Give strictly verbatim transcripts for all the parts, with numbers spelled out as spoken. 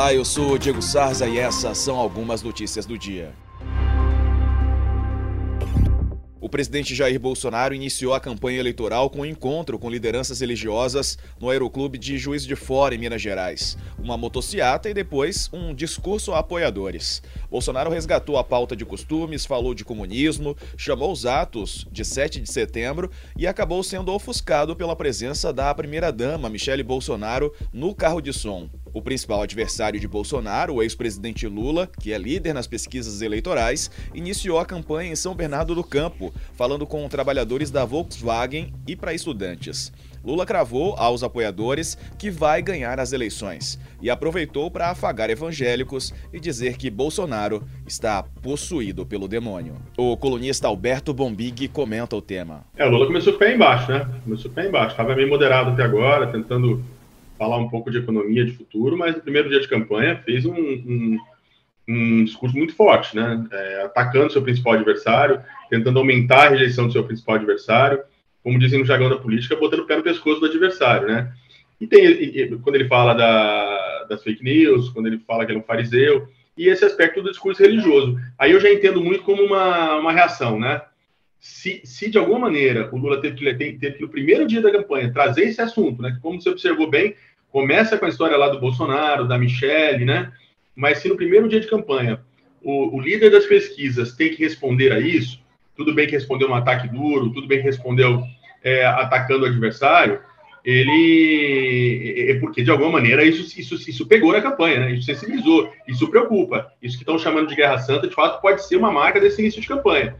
Olá, eu sou o Diego Sarza e essas são algumas notícias do dia. O presidente Jair Bolsonaro iniciou a campanha eleitoral com um encontro com lideranças religiosas no Aeroclube de Juiz de Fora, em Minas Gerais. Uma motociata e depois um discurso a apoiadores. Bolsonaro resgatou a pauta de costumes, falou de comunismo, chamou os atos de sete de setembro e acabou sendo ofuscado pela presença da primeira-dama, Michele Bolsonaro, no carro de som. O principal adversário de Bolsonaro, o ex-presidente Lula, que é líder nas pesquisas eleitorais, iniciou a campanha em São Bernardo do Campo, falando com trabalhadores da Volkswagen e para estudantes. Lula cravou aos apoiadores que vai ganhar as eleições e aproveitou para afagar evangélicos e dizer que Bolsonaro está possuído pelo demônio. O colunista Alberto Bombig comenta o tema. É, o Lula começou com o pé embaixo, né? Começou com o pé embaixo. Estava meio moderado até agora, tentando falar um pouco de economia, de futuro, mas no primeiro dia de campanha fez um, um, um discurso muito forte, né? É, atacando seu principal adversário, tentando aumentar a rejeição do seu principal adversário, como dizem no jargão da política, botando o pé no pescoço do adversário, né? E, tem, e quando ele fala da, das fake news, quando ele fala que ele é um fariseu, e esse aspecto do discurso religioso. Aí eu já entendo muito como uma, uma reação, né? Se, se de alguma maneira o Lula teve que, teve, teve que, no primeiro dia da campanha, trazer esse assunto, né? Que, como você observou bem, começa com a história lá do Bolsonaro, da Michele, né? Mas se no primeiro dia de campanha o, o líder das pesquisas tem que responder a isso, tudo bem que respondeu um ataque duro, tudo bem que respondeu é, atacando o adversário, ele... É porque, de alguma maneira, isso, isso, isso pegou na campanha, né? Isso sensibilizou, isso preocupa. Isso que estão chamando de Guerra Santa, de fato, pode ser uma marca desse início de campanha.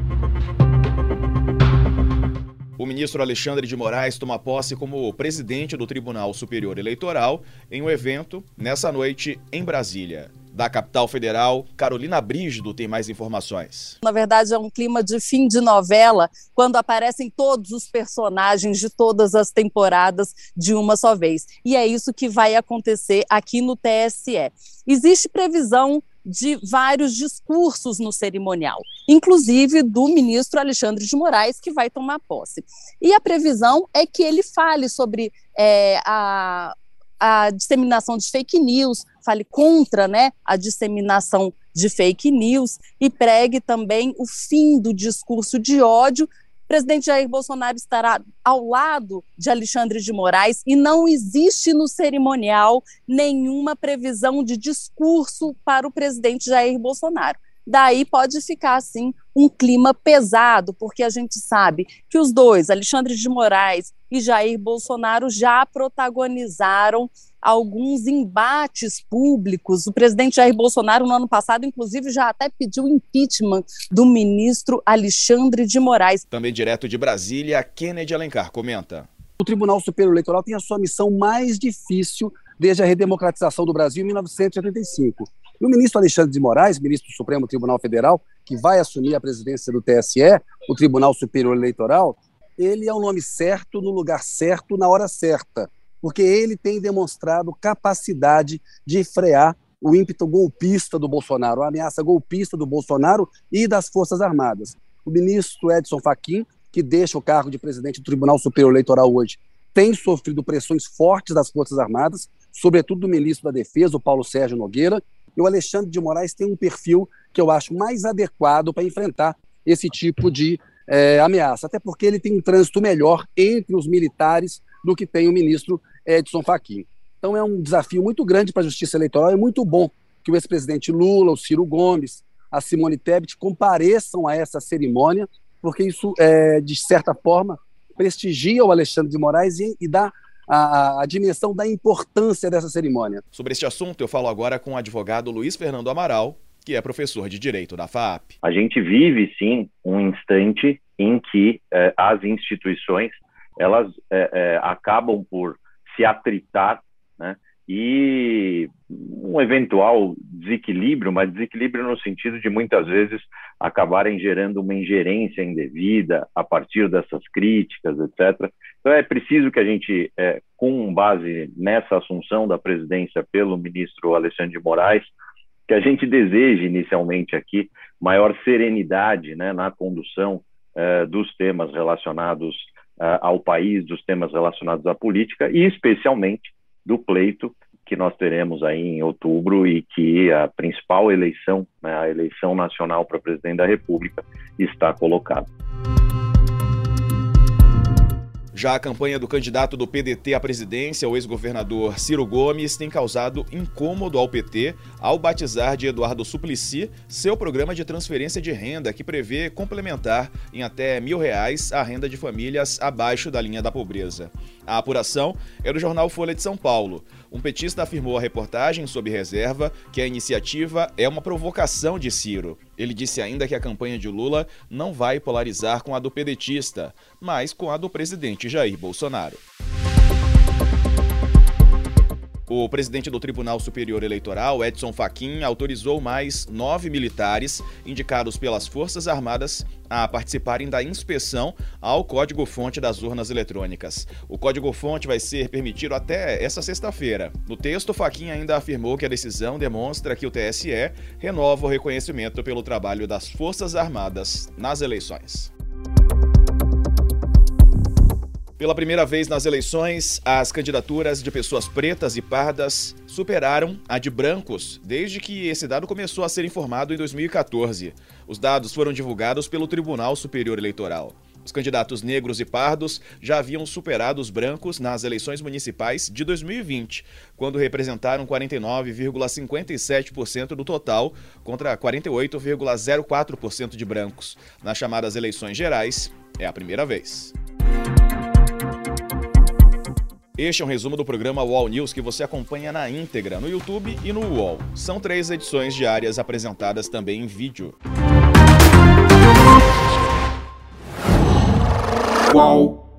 O ministro Alexandre de Moraes toma posse como presidente do Tribunal Superior Eleitoral em um evento nessa noite em Brasília. Da capital federal, Carolina Brígido tem mais informações. Na verdade, é um clima de fim de novela, quando aparecem todos os personagens de todas as temporadas de uma só vez. E é isso que vai acontecer aqui no T S E. Existe previsão de vários discursos no cerimonial, inclusive do ministro Alexandre de Moraes, que vai tomar posse. E a previsão é que ele fale sobre é, a, a disseminação de fake news, fale contra, né, a disseminação de fake news e pregue também o fim do discurso de ódio. O presidente Jair Bolsonaro estará ao lado de Alexandre de Moraes e não existe no cerimonial nenhuma previsão de discurso para o presidente Jair Bolsonaro. Daí pode ficar, assim, um clima pesado, porque a gente sabe que os dois, Alexandre de Moraes e Jair Bolsonaro, já protagonizaram alguns embates públicos. O presidente Jair Bolsonaro, no ano passado, inclusive, já até pediu impeachment do ministro Alexandre de Moraes. Também direto de Brasília, Kennedy Alencar comenta. O Tribunal Superior Eleitoral tem a sua missão mais difícil desde a redemocratização do Brasil em mil novecentos e oitenta e cinco. E o ministro Alexandre de Moraes, ministro do Supremo Tribunal Federal, que vai assumir a presidência do T S E, o Tribunal Superior Eleitoral, ele é o nome certo, no lugar certo, na hora certa, porque ele tem demonstrado capacidade de frear o ímpeto golpista do Bolsonaro, a ameaça golpista do Bolsonaro e das Forças Armadas. O ministro Edson Fachin, que deixa o cargo de presidente do Tribunal Superior Eleitoral hoje, tem sofrido pressões fortes das Forças Armadas, sobretudo do ministro da Defesa, o Paulo Sérgio Nogueira, e o Alexandre de Moraes tem um perfil que eu acho mais adequado para enfrentar esse tipo de é, ameaça, até porque ele tem um trânsito melhor entre os militares do que tem o ministro Edson Fachin. Então é um desafio muito grande para a Justiça Eleitoral, é muito bom que o ex-presidente Lula, o Ciro Gomes, a Simone Tebet compareçam a essa cerimônia, porque isso, é, de certa forma, prestigia o Alexandre de Moraes e, e dá a, a dimensão da importância dessa cerimônia. Sobre este assunto, eu falo agora com o advogado Luiz Fernando Amaral, que é professor de Direito da F A A P. A gente vive, sim, um instante em que eh, as instituições elas eh, eh, acabam por se atritar, né? E um eventual desequilíbrio, mas desequilíbrio no sentido de muitas vezes acabarem gerando uma ingerência indevida a partir dessas críticas, etcétera. Então é preciso que a gente, é, com base nessa assunção da presidência pelo ministro Alexandre de Moraes, que a gente deseje inicialmente aqui maior serenidade, né, na condução é, dos temas relacionados é, ao país, dos temas relacionados à política e especialmente do pleito que nós teremos aí em outubro e que a principal eleição, né, a eleição nacional para presidente da República, está colocada. Já a campanha do candidato do P D T à presidência, o ex-governador Ciro Gomes, tem causado incômodo ao P T ao batizar de Eduardo Suplicy seu programa de transferência de renda, que prevê complementar em até mil reais a renda de famílias abaixo da linha da pobreza. A apuração é do jornal Folha de São Paulo. Um petista afirmou à reportagem, sob reserva, que a iniciativa é uma provocação de Ciro. Ele disse ainda que a campanha de Lula não vai polarizar com a do pedetista, mas com a do presidente Jair Bolsonaro. O presidente do Tribunal Superior Eleitoral, Edson Fachin, autorizou mais nove militares indicados pelas Forças Armadas a participarem da inspeção ao código-fonte das urnas eletrônicas. O código-fonte vai ser permitido até esta sexta-feira. No texto, Fachin ainda afirmou que a decisão demonstra que o T S E renova o reconhecimento pelo trabalho das Forças Armadas nas eleições. Pela primeira vez nas eleições, as candidaturas de pessoas pretas e pardas superaram a de brancos, desde que esse dado começou a ser informado em dois mil e quatorze. Os dados foram divulgados pelo Tribunal Superior Eleitoral. Os candidatos negros e pardos já haviam superado os brancos nas eleições municipais de dois mil e vinte, quando representaram quarenta e nove vírgula cinquenta e sete por cento do total, contra quarenta e oito vírgula zero quatro por cento de brancos. Nas chamadas eleições gerais, é a primeira vez. Este é um resumo do programa U O L News que você acompanha na íntegra no YouTube e no U O L. São três edições diárias apresentadas também em vídeo. U O L.